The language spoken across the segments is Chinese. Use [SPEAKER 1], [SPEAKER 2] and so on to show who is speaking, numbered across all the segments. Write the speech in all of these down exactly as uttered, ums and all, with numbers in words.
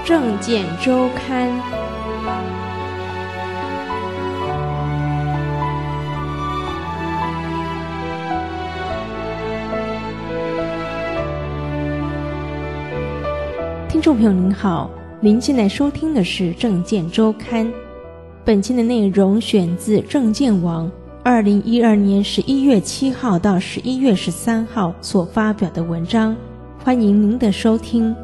[SPEAKER 1] 政见周刊。听众朋友您好，您现在收听的是政见周刊。本期的内容选自政见网二零一二年十一月七号到十一月十三号所发表的文章，欢迎您的收听。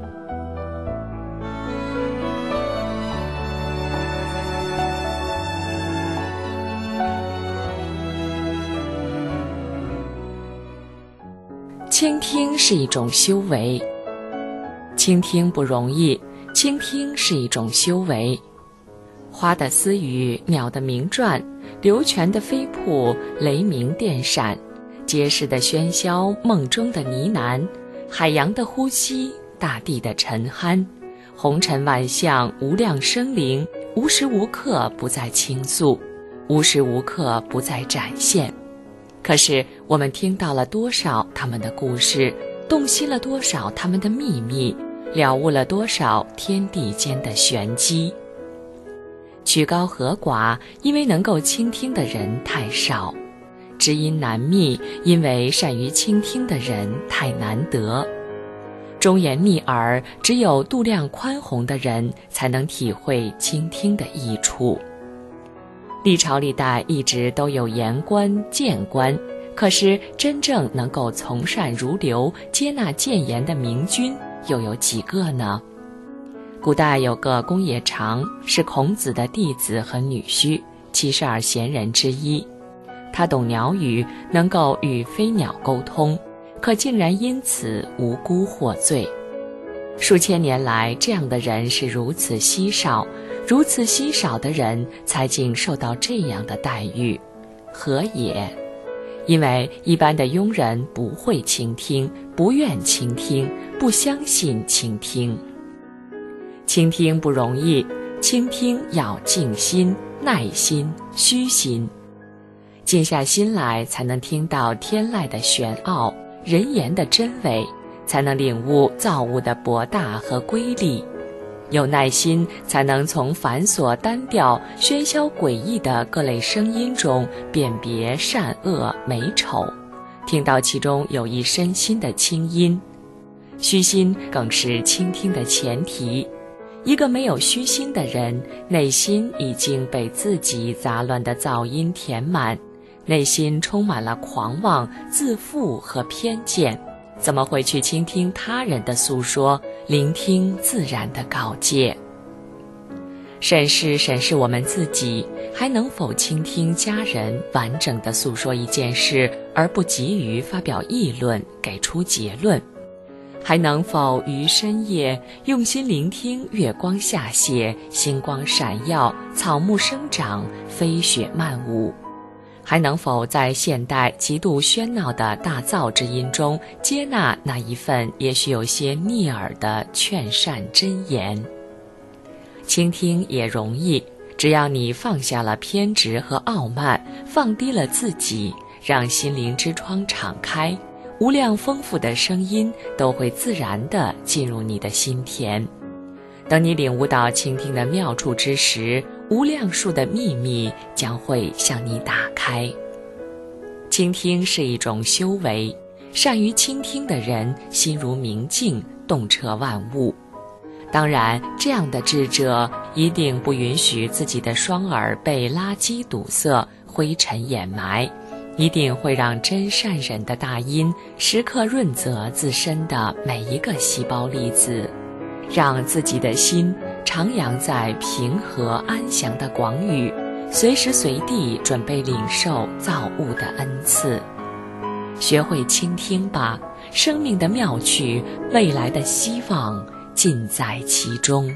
[SPEAKER 2] 倾听是一种修为，倾听不容易，倾听是一种修为。花的私语，鸟的鸣啭，流泉的飞瀑，雷鸣电闪，街市的喧嚣，梦中的呢喃，海洋的呼吸，大地的沉酣，红尘万象，无量生灵，无时无刻不在倾诉，无时无刻不在展现。可是我们听到了多少他们的故事，洞悉了多少他们的秘密，了悟了多少天地间的玄机。曲高和寡，因为能够倾听的人太少；知音难觅，因为善于倾听的人太难得。忠言逆耳，只有度量宽宏的人才能体会倾听的益处。历朝历代一直都有言官谏官，可是真正能够从善如流，接纳谏言的明君又有几个呢？古代有个公冶长，是孔子的弟子和女婿，七十二贤人之一。他懂鸟语，能够与飞鸟沟通，可竟然因此无辜获罪。数千年来，这样的人是如此稀少，如此稀少的人才竟受到这样的待遇，何也？因为一般的庸人不会倾听，不愿倾听，不相信倾听。倾听不容易，倾听要静心、耐心、虚心。静下心来，才能听到天籁的玄奥，人言的真伪，才能领悟造物的博大和瑰丽。有耐心，才能从繁琐单调、喧嚣诡异的各类声音中辨别善恶美丑，听到其中有一身心的清音。虚心更是倾听的前提。一个没有虚心的人，内心已经被自己杂乱的噪音填满，内心充满了狂妄、自负和偏见，怎么会去倾听他人的诉说，聆听自然的告诫？审视审视我们自己，还能否倾听家人完整地诉说一件事，而不急于发表议论，给出结论？还能否于深夜用心聆听月光下泻，星光闪耀，草木生长，飞雪漫舞？还能否在现代极度喧闹的大噪之音中，接纳那一份也许有些逆耳的劝善真言？倾听也容易，只要你放下了偏执和傲慢，放低了自己，让心灵之窗敞开，无量丰富的声音都会自然地进入你的心田。等你领悟到倾听的妙处之时，无量数的秘密将会向你打开。倾听是一种修为，善于倾听的人心如明镜，洞彻万物。当然，这样的智者一定不允许自己的双耳被垃圾堵塞，灰尘掩埋，一定会让真善忍的大音时刻润泽自身的每一个细胞粒子，让自己的心徜徉在平和安详的广宇，随时随地准备领受造物的恩赐。学会倾听吧，生命的妙趣，未来的希望尽在其中。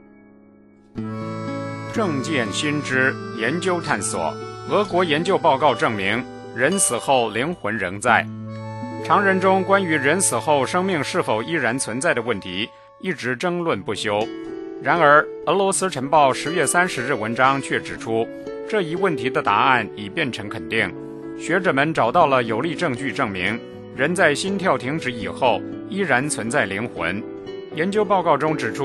[SPEAKER 3] 政见新知研究探索，俄国研究报告证明，人死后灵魂仍在。常人中关于人死后生命是否依然存在的问题一直争论不休。然而，俄罗斯晨报十月三十日文章却指出，这一问题的答案已变成肯定。学者们找到了有力证据证明，人在心跳停止以后依然存在灵魂。研究报告中指出，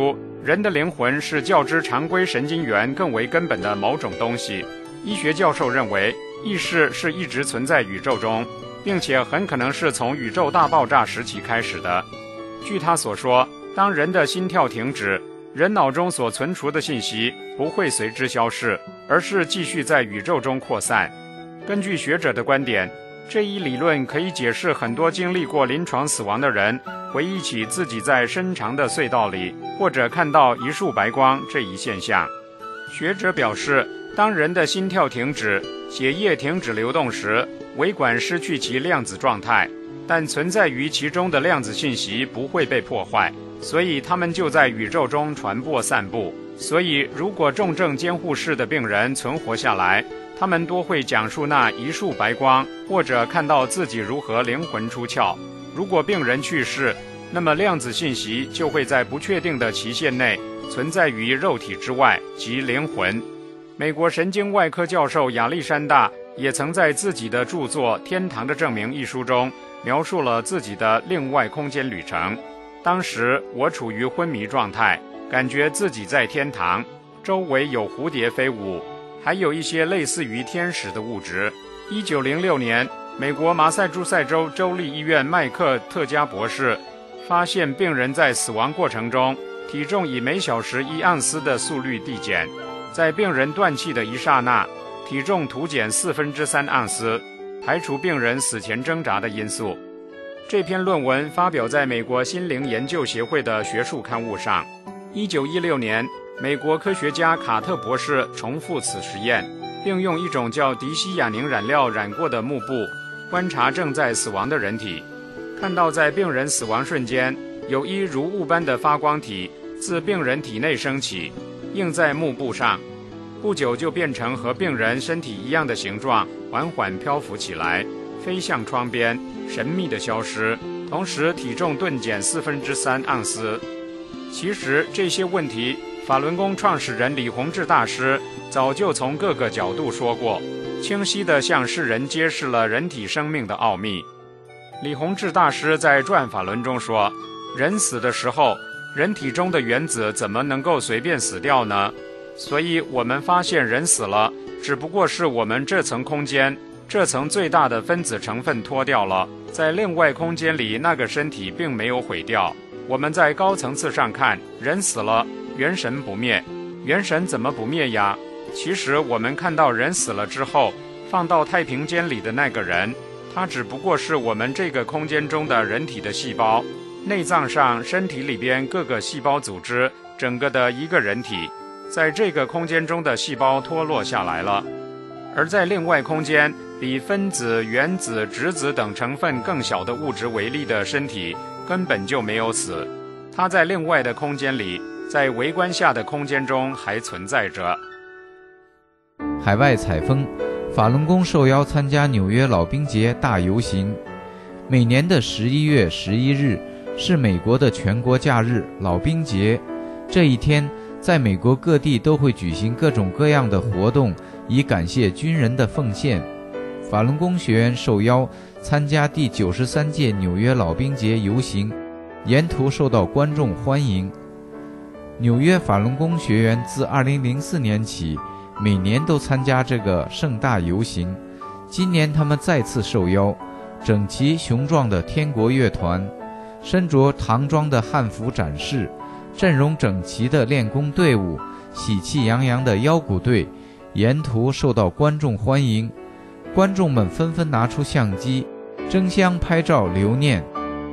[SPEAKER 3] 人的灵魂是较之常规神经元更为根本的某种东西。医学教授认为，意识是一直存在宇宙中，并且很可能是从宇宙大爆炸时期开始的。据他所说，当人的心跳停止，人脑中所存储的信息不会随之消逝，而是继续在宇宙中扩散。根据学者的观点，这一理论可以解释很多经历过临床死亡的人回忆起自己在深长的隧道里或者看到一束白光这一现象。学者表示，当人的心跳停止，血液停止流动时，微管失去其量子状态，但存在于其中的量子信息不会被破坏，所以它们就在宇宙中传播散布。所以如果重症监护室的病人存活下来，他们多会讲述那一束白光，或者看到自己如何灵魂出窍。如果病人去世，那么量子信息就会在不确定的期限内存在于肉体之外，即灵魂。美国神经外科教授亚历山大也曾在自己的著作《天堂的证明》一书中描述了自己的另外空间旅程。当时我处于昏迷状态，感觉自己在天堂，周围有蝴蝶飞舞，还有一些类似于天使的物质。一九零六年，美国马萨诸塞州州立医院麦克特加博士发现病人在死亡过程中体重以每小时一盎司的速率递减，在病人断气的一刹那，体重突减四分之三盎司，排除病人死前挣扎的因素。这篇论文发表在美国心灵研究协会的学术刊物上。一九一六年，美国科学家卡特博士重复此实验，并用一种叫迪西亚宁染料染过的幕布观察正在死亡的人体，看到在病人死亡瞬间，有一如雾般的发光体自病人体内升起，映在幕布上，不久就变成和病人身体一样的形状，缓缓漂浮起来，飞向窗边，神秘地消失，同时体重顿减四分之三盎司。其实这些问题，法轮功创始人李洪志大师早就从各个角度说过，清晰地向世人揭示了人体生命的奥秘。李洪志大师在转法轮中说，人死的时候，人体中的原子怎么能够随便死掉呢？所以我们发现人死了，只不过是我们这层空间，这层最大的分子成分脱掉了，在另外空间里那个身体并没有毁掉。我们在高层次上看，人死了，元神不灭。元神怎么不灭呀？其实我们看到人死了之后，放到太平间里的那个人，他只不过是我们这个空间中的人体的细胞，内脏上身体里边各个细胞组织整个的一个人体，在这个空间中的细胞脱落下来了。而在另外空间，比分子、原子、质子等成分更小的物质为例的身体根本就没有死，它在另外的空间里，在微观下的空间中还存在着。
[SPEAKER 4] 海外采风，法轮功受邀参加纽约老兵节大游行。每年的十一月十一日是美国的全国假日老兵节，这一天在美国各地都会举行各种各样的活动，以感谢军人的奉献。法轮功学员受邀参加第九十三届纽约老兵节游行，沿途受到观众欢迎。纽约法轮功学员自二零零四年起，每年都参加这个盛大游行。今年他们再次受邀，整齐雄壮的天国乐团，身着唐装的汉服展示，阵容整齐的练功队伍，喜气洋洋的腰鼓队，沿途受到观众欢迎。观众们纷纷拿出相机，争相拍照留念。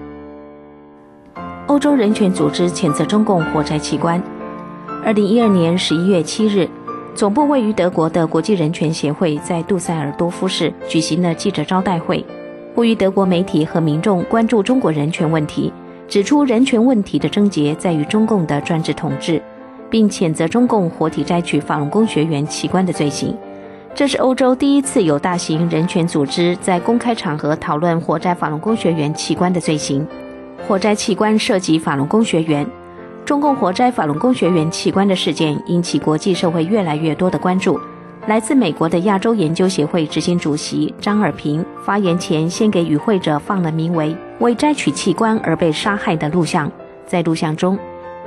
[SPEAKER 5] 欧洲人权组织谴责中共活摘器官。二零一二年十一月七日，总部位于德国的国际人权协会在杜塞尔多夫市举行了记者招待会，呼吁德国媒体和民众关注中国人权问题，指出人权问题的症结在于中共的专制统治，并谴责中共活体摘取法轮功学员器官的罪行。这是欧洲第一次有大型人权组织在公开场合讨论活摘法轮功学员器官的罪行。活摘器官涉及法轮功学员，中共活摘法轮功学员器官的事件引起国际社会越来越多的关注。来自美国的亚洲研究协会执行主席张尔平发言前，先给与会者放了名为“为摘取器官而被杀害”的录像。在录像中，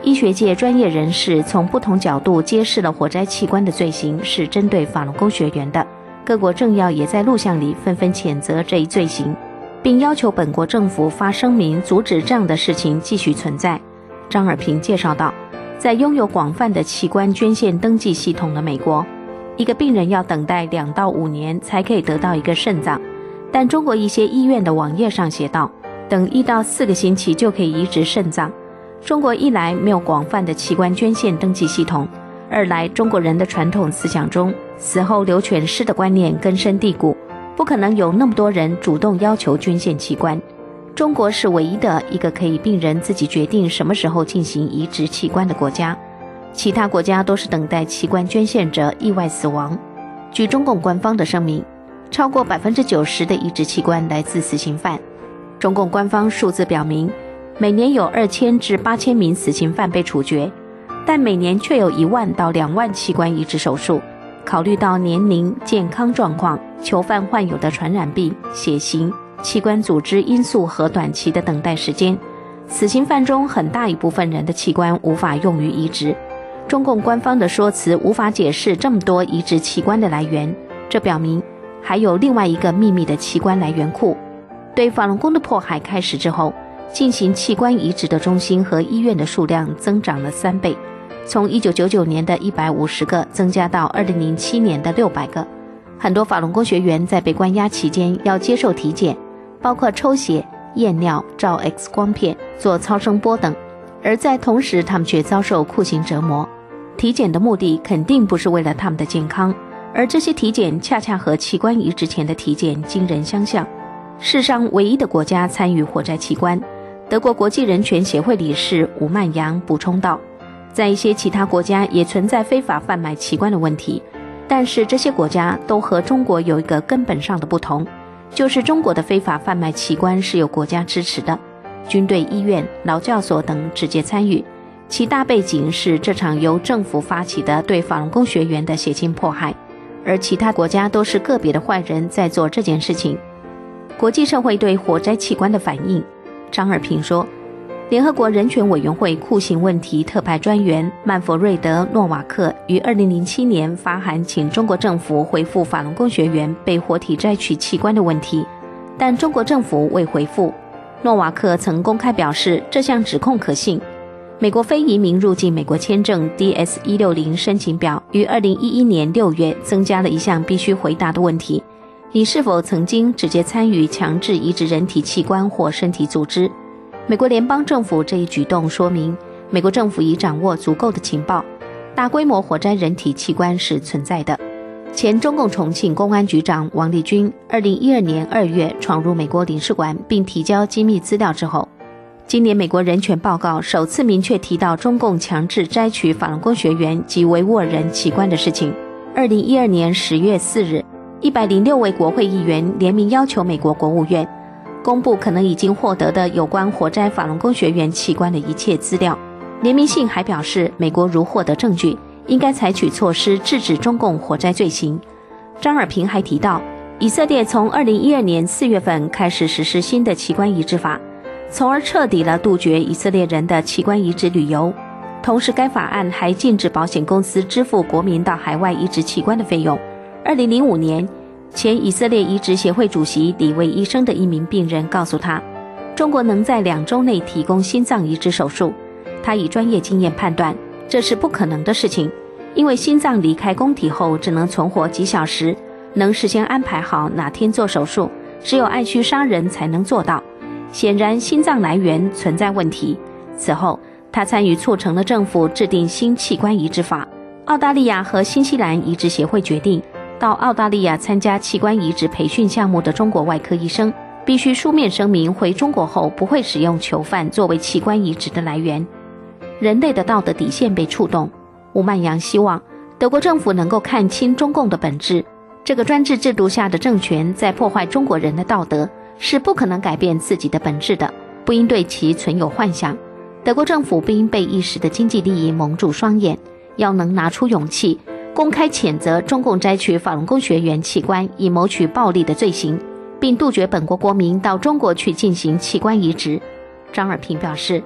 [SPEAKER 5] 医学界专业人士从不同角度揭示了火摘器官的罪行是针对法轮功学员的，各国政要也在录像里纷纷谴责这一罪行，并要求本国政府发声明阻止这样的事情继续存在。张尔平介绍道，在拥有广泛的器官捐献登记系统的美国，一个病人要等待两到五年才可以得到一个肾脏，但中国一些医院的网页上写道，等一到四个星期就可以移植肾脏。中国一来没有广泛的器官捐献登记系统，二来中国人的传统思想中死后留全尸的观念根深蒂固，不可能有那么多人主动要求捐献器官。中国是唯一的一个可以病人自己决定什么时候进行移植器官的国家，其他国家都是等待器官捐献者意外死亡。据中共官方的声明，超过 百分之九十 的移植器官来自死刑犯。中共官方数字表明，每年有二千至八千名死刑犯被处决，但每年却有一万到两万器官移植手术。考虑到年龄、健康状况、囚犯患有的传染病、血型、器官组织因素和短期的等待时间，死刑犯中很大一部分人的器官无法用于移植。中共官方的说辞无法解释这么多移植器官的来源，这表明还有另外一个秘密的器官来源库。对法轮功的迫害开始之后，进行器官移植的中心和医院的数量增长了三倍，从一九九九年的一百五十个增加到二零零七年的六百个。很多法轮功学员在被关押期间要接受体检，包括抽血、验尿、照 X 光片、做超声波等，而在同时他们却遭受酷刑折磨。体检的目的肯定不是为了他们的健康，而这些体检恰恰和器官移植前的体检惊人相像。世上唯一的国家参与火摘器官，德国国际人权协会理事吴曼阳补充道，在一些其他国家也存在非法贩卖器官的问题，但是这些国家都和中国有一个根本上的不同，就是中国的非法贩卖器官是有国家支持的，军队、医院、劳教所等直接参与，其大背景是这场由政府发起的对法轮功学员的血腥迫害，而其他国家都是个别的坏人在做这件事情。国际社会对火摘器官的反应，张尔平说，联合国人权委员会酷刑问题特派专员曼弗瑞德·诺瓦克于二零零七年发函请中国政府回复法轮功学员被活体摘取器官的问题，但中国政府未回复。诺瓦克曾公开表示这项指控可信。美国非移民入境美国签证 D S 一六零 申请表于二零一一年六月增加了一项必须回答的问题：你是否曾经直接参与强制移植人体器官或身体组织？美国联邦政府这一举动说明，美国政府已掌握足够的情报，大规模火摘人体器官是存在的。前中共重庆公安局长王立军二零一二年二月闯入美国领事馆并提交机密资料之后，今年美国人权报告首次明确提到中共强制摘取法轮功学员及维吾尔人器官的事情。二零一二年十月四日，一百零六位国会议员联名要求美国国务院公布可能已经获得的有关火摘法轮功学员器官的一切资料。联名信还表示，美国如获得证据，应该采取措施制止中共火摘罪行。张尔平还提到，以色列从二零一二年四月份开始实施新的器官移植法，从而彻底了杜绝以色列人的器官移植旅游。同时该法案还禁止保险公司支付国民到海外移植器官的费用。二零零五年，前以色列移植协会主席李卫医生的一名病人告诉他，中国能在两周内提供心脏移植手术。他以专业经验判断，这是不可能的事情，因为心脏离开宫体后只能存活几小时，能事先安排好哪天做手术，只有爱须杀人才能做到。显然心脏来源存在问题。此后他参与促成了政府制定新器官移植法。澳大利亚和新西兰移植协会决定，到澳大利亚参加器官移植培训项目的中国外科医生必须书面声明回中国后不会使用囚犯作为器官移植的来源。人类的道德底线被触动。吴曼阳希望德国政府能够看清中共的本质，这个专制制度下的政权在破坏中国人的道德，是不可能改变自己的本质的，不应对其存有幻想。德国政府不应被一时的经济利益蒙住双眼，要能拿出勇气公开谴责中共摘取法轮功学员器官以谋取暴利的罪行，并杜绝本国国民到中国去进行器官移植。张尔平表示，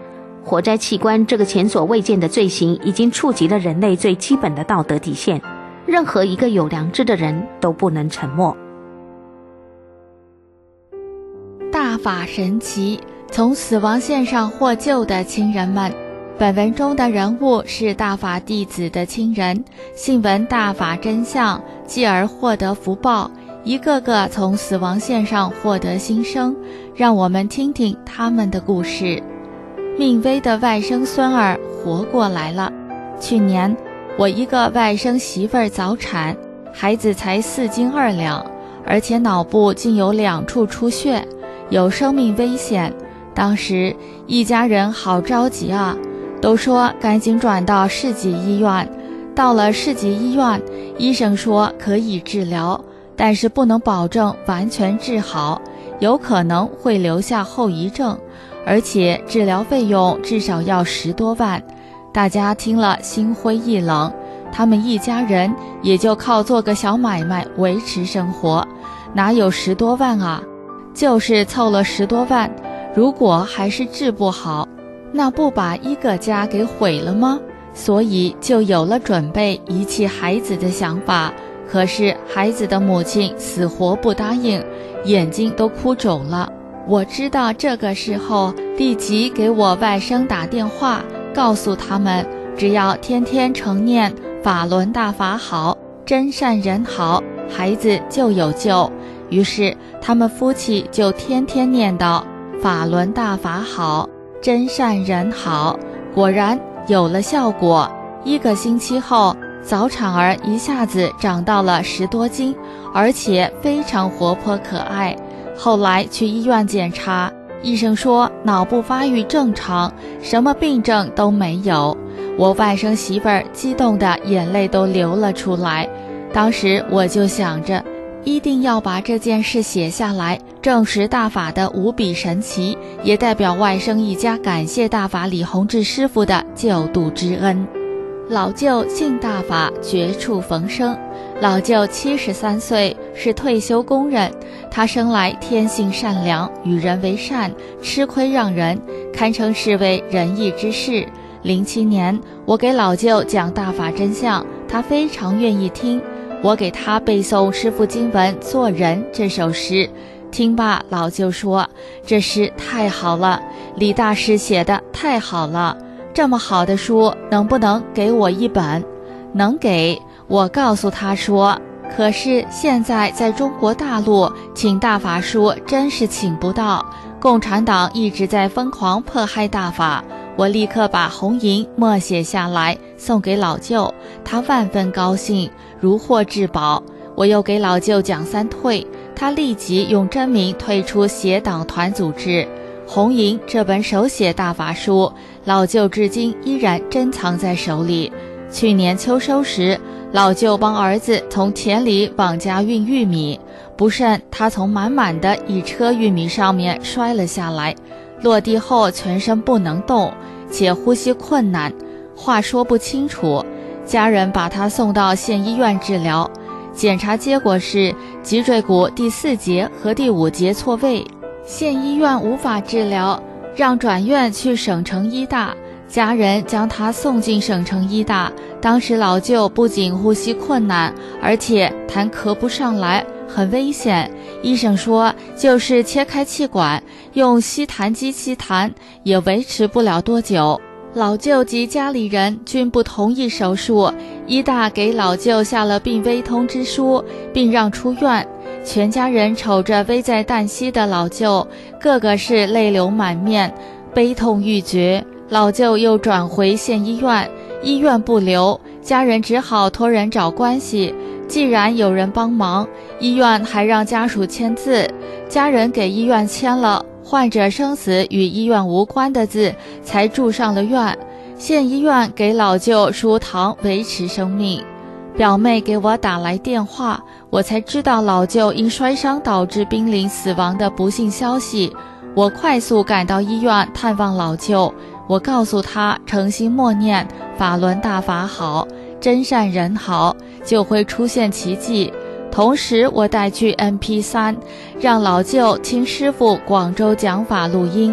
[SPEAKER 5] 活摘器官这个前所未见的罪行已经触及了人类最基本的道德底线，任何一个有良知的人都不能沉默。
[SPEAKER 6] 大法神奇，从死亡线上获救的亲人们。本文中的人物是大法弟子的亲人，信闻大法真相，继而获得福报，一个个从死亡线上获得新生。让我们听听他们的故事。命危的外甥孙儿活过来了。去年我一个外甥媳妇儿早产，孩子才四斤二两，而且脑部竟有两处出血，有生命危险。当时一家人好着急啊，都说赶紧转到市级医院。到了市级医院，医生说可以治疗，但是不能保证完全治好，有可能会留下后遗症，而且治疗费用至少要十多万。大家听了心灰意冷，他们一家人也就靠做个小买卖维持生活，哪有十多万啊？就是凑了十多万，如果还是治不好，那不把一个家给毁了吗？所以就有了准备遗弃孩子的想法。可是孩子的母亲死活不答应，眼睛都哭肿了。我知道这个时候，立即给我外甥打电话，告诉他们只要天天承念法轮大法好，真善人好，孩子就有救。于是他们夫妻就天天念叨法轮大法好，真善人好，果然有了效果。一个星期后，早产儿一下子长到了十多斤，而且非常活泼可爱。后来去医院检查，医生说脑部发育正常，什么病症都没有。我外甥媳妇儿激动的眼泪都流了出来。当时我就想着，一定要把这件事写下来，证实大法的无比神奇，也代表外甥一家感谢大法李洪志师傅的救度之恩。老舅信大法，绝处逢生。老舅七十三岁，是退休工人。他生来天性善良，与人为善，吃亏让人，堪称是位仁义之士。零七年，我给老舅讲大法真相，他非常愿意听。我给他背诵师父经文《做人》这首诗，听罢老舅说：“这诗太好了，李大师写的太好了。这么好的书，能不能给我一本？”能给。我告诉他说，可是现在在中国大陆请大法书真是请不到，共产党一直在疯狂迫害大法。我立刻把红银默写下来送给老舅，他万分高兴，如获至宝。我又给老舅讲三退，他立即用真名退出邪党团组织。红银这本手写大法书，老舅至今依然珍藏在手里。去年秋收时，老舅帮儿子从田里往家运玉米，不慎他从满满的一车玉米上面摔了下来，落地后全身不能动，且呼吸困难，话说不清楚。家人把他送到县医院治疗，检查结果是脊椎骨第四节和第五节错位，县医院无法治疗，让转院去省城医大。家人将他送进省城医大，当时老舅不仅呼吸困难，而且痰咳不上来，很危险。医生说就是切开气管，用吸痰机吸痰，也维持不了多久。老舅及家里人均不同意手术，医大给老舅下了病危通知书，并让出院。全家人瞅着危在旦夕的老舅，个个是泪流满面，悲痛欲绝。老舅又转回县医院，医院不留，家人只好托人找关系。既然有人帮忙，医院还让家属签字，家人给医院签了患者生死与医院无关的字，才住上了院。县医院给老舅输糖维持生命。表妹给我打来电话，我才知道老舅因摔伤导致濒临死亡的不幸消息。我快速赶到医院探望老舅，我告诉他诚心默念法轮大法好，真善人好，就会出现奇迹。同时我带去 M P 三， 让老舅听师父广州讲法录音。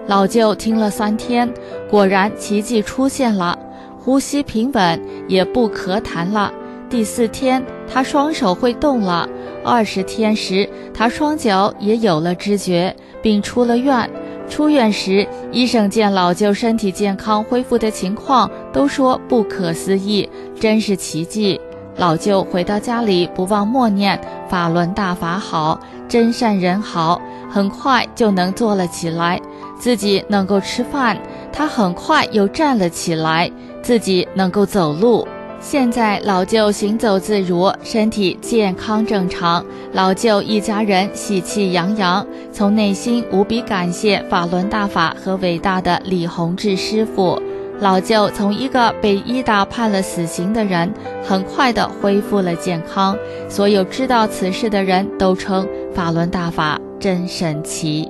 [SPEAKER 6] 老舅听了三天，果然奇迹出现了，呼吸平稳，也不咳痰了。第四天，他双手会动了。二十天时，他双脚也有了知觉，并出了院。出院时，医生见老舅身体健康恢复的情况，都说不可思议，真是奇迹。老舅回到家里，不忘默念法轮大法好，真善人好，很快就能坐了起来，自己能够吃饭。他很快又站了起来，自己能够走路。现在老舅行走自如，身体健康正常，老舅一家人喜气洋洋，从内心无比感谢法轮大法和伟大的李洪志师傅。老舅从一个被医大判了死刑的人，很快地恢复了健康。所有知道此事的人都称法轮大法真神奇。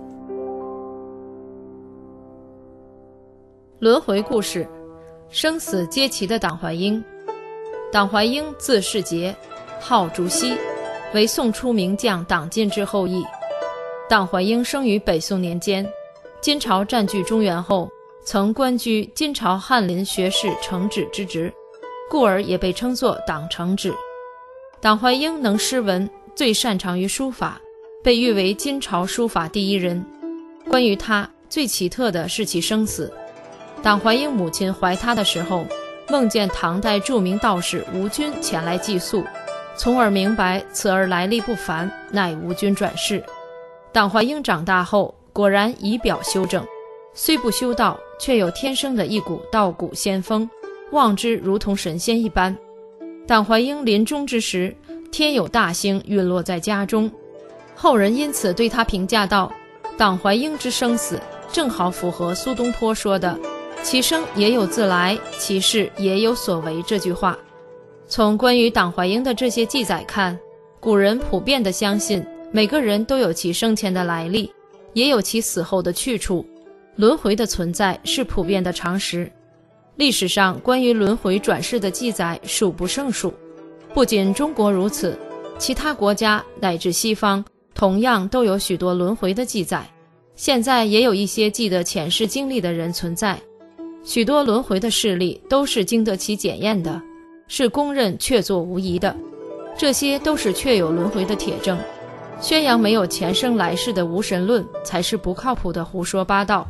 [SPEAKER 1] 轮回故事，生死皆齐的党怀英。党怀英字世杰，号竹溪，为宋初名将党进之后裔。党怀英生于北宋年间，金朝占据中原后，曾官居金朝翰林学士承旨之职，故而也被称作党承旨。党怀英能诗文，最擅长于书法，被誉为金朝书法第一人。关于他，最奇特的是其生死。党怀英母亲怀他的时候，梦见唐代著名道士吴均前来寄宿，从而明白此儿来历不凡，乃吴均转世。党怀英长大后，果然仪表修正，虽不修道，却有天生的一股道骨仙风，望之如同神仙一般。党怀英临终之时，天有大星陨落在家中，后人因此对他评价道：党怀英之生死，正好符合苏东坡说的其生也有自来，其事也有所为这句话。从关于党怀英的这些记载看，古人普遍地相信每个人都有其生前的来历，也有其死后的去处，轮回的存在是普遍的常识。历史上关于轮回转世的记载数不胜数，不仅中国如此，其他国家乃至西方同样都有许多轮回的记载。现在也有一些记得前世经历的人存在，许多轮回的事例都是经得起检验的，是公认确凿无疑的，这些都是确有轮回的铁证。宣扬没有前生来世的无神论才是不靠谱的胡说八道。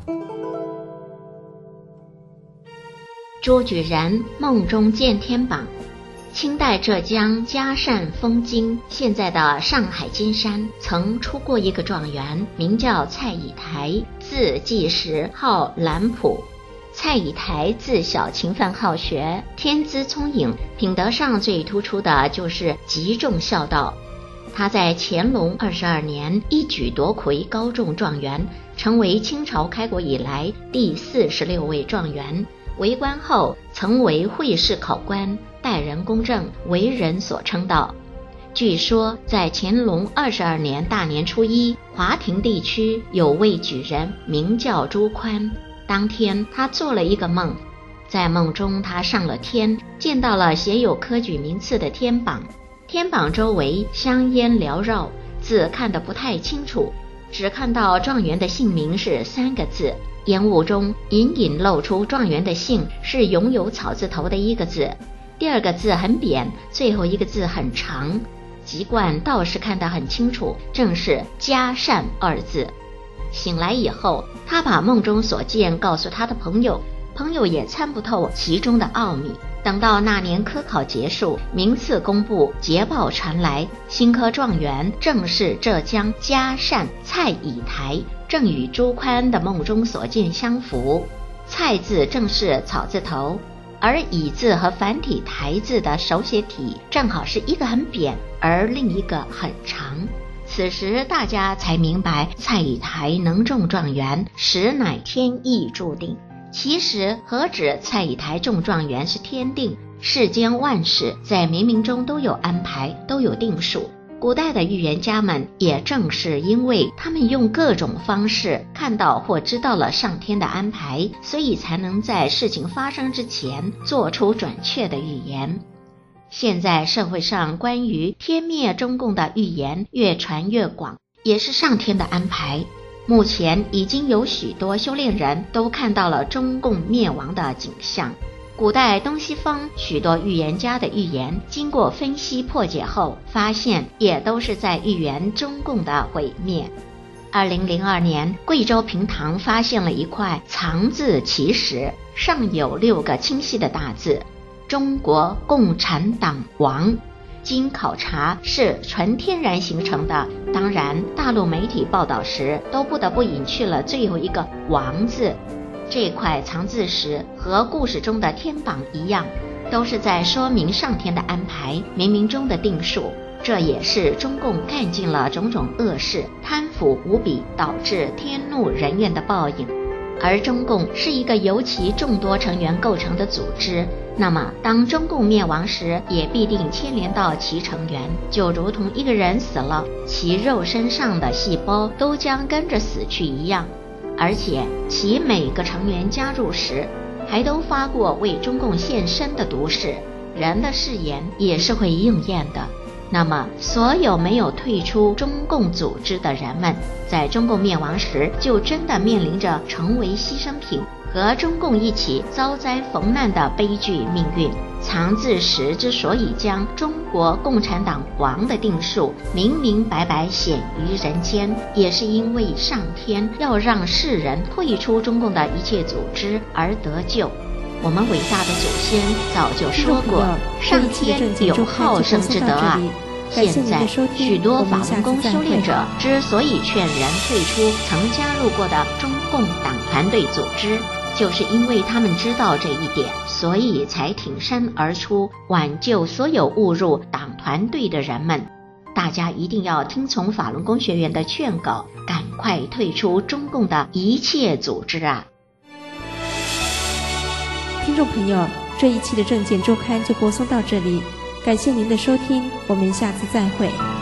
[SPEAKER 7] 朱举人梦中见天榜。清代浙江嘉善枫泾，现在的上海金山，曾出过一个状元，名叫蔡以台，字季时，号兰普。蔡以台自小勤奋好学，天资聪颖，品德上最突出的就是极重孝道。他在乾隆二十二年一举夺魁高中状元，成为清朝开国以来第四十六位状元。为官后曾为会试考官，待人公正，为人所称道。据说在乾隆二十二年大年初一，华亭地区有位举人名叫朱宽。当天他做了一个梦，在梦中他上了天，见到了写有科举名次的天榜。天榜周围香烟缭绕，字看得不太清楚，只看到状元的姓名是三个字，烟雾中隐隐露出状元的姓是拥有草字头的一个字，第二个字很扁，最后一个字很长。籍贯倒是看得很清楚，正是嘉善二字。醒来以后，他把梦中所见告诉他的朋友，朋友也参不透其中的奥秘。等到那年科考结束，名次公布，捷报传来，新科状元正是浙江嘉善蔡以台，正与朱宽的梦中所见相符。蔡字正是草字头，而以字和繁体台字的手写体正好是一个很扁，而另一个很长。此时大家才明白蔡以台能中状元，实乃天意注定。其实何止蔡以台中状元是天定，世间万事在冥冥中都有安排，都有定数。古代的预言家们也正是因为他们用各种方式看到或知道了上天的安排，所以才能在事情发生之前做出准确的预言。现在社会上关于天灭中共的预言越传越广，也是上天的安排。 目前已经有许多修炼人都看到了中共灭亡的景象。古代东西方许多预言家的预言，经过分析破解后，发现也都是在预言中共的毁灭。二零零二年，贵州平塘发现了一块藏字奇石，上有六个清晰的大字：中国共产党亡。经考察是纯天然形成的，当然大陆媒体报道时都不得不隐去了最后一个亡字。这块藏字石和故事中的天榜一样，都是在说明上天的安排，冥冥中的定数。这也是中共干尽了种种恶事，贪腐无比，导致天怒人怨的报应。而中共是一个由其众多成员构成的组织，那么当中共灭亡时，也必定牵连到其成员，就如同一个人死了，其肉身上的细胞都将跟着死去一样。而且其每个成员加入时，还都发过为中共献身的毒誓，人的誓言也是会应验的。那么所有没有退出中共组织的人们，在中共灭亡时就真的面临着成为牺牲品，和中共一起遭灾逢难的悲剧命运。藏字石之所以将中国共产党亡的定数明明白白显于人间，也是因为上天要让世人退出中共的一切组织而得救。我们伟大的祖先早就说过，上天有好生之德啊！现在许多法轮功修炼者之所以劝人退出曾加入过的中共党团队组织，就是因为他们知道这一点，所以才挺身而出，挽救所有误入党团队的人们。大家一定要听从法轮功学员的劝告，赶快退出中共的一切组织啊！
[SPEAKER 1] 听众朋友，这一期的证件周刊就播送到这里，感谢您的收听，我们下次再会。